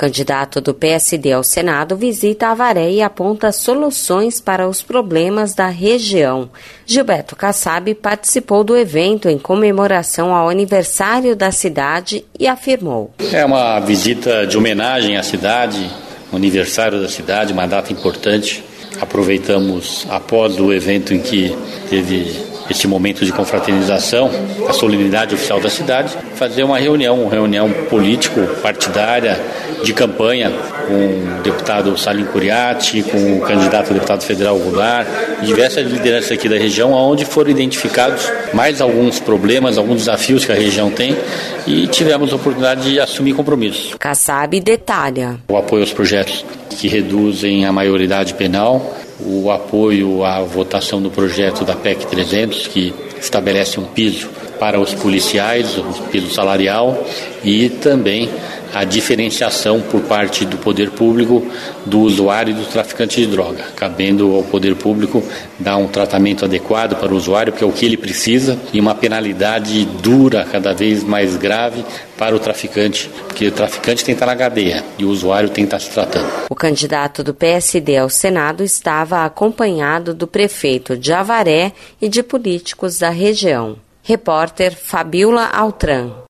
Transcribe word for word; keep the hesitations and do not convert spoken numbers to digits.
Candidato do P S D ao Senado visita Avaré e aponta soluções para os problemas da região. Gilberto Kassab participou do evento em comemoração ao aniversário da cidade e afirmou: É uma visita de homenagem à cidade, o aniversário da cidade, uma data importante. Aproveitamos, após o evento em que teve este momento de confraternização, a solenidade oficial da cidade, fazer uma reunião, uma reunião político-partidária de campanha com o deputado Salim Curiati, com o candidato a deputado federal Goulart, diversas lideranças aqui da região, onde foram identificados mais alguns problemas, alguns desafios que a região tem, e tivemos a oportunidade de assumir compromissos. Kassab detalha: o apoio aos projetos que reduzem a maioridade penal, o apoio à votação do projeto da P E C trezentos, que estabelece um piso para os policiais, um piso salarial, e também a diferenciação por parte do poder público do usuário e do traficante de droga, cabendo ao poder público dar um tratamento adequado para o usuário, que é o que ele precisa, e uma penalidade dura, cada vez mais grave, para o traficante, porque o traficante tem que estar na cadeia e o usuário tem que estar se tratando. O candidato do P S D ao Senado estava acompanhado do prefeito de Avaré e de políticos da região. Repórter Fabiola Altran.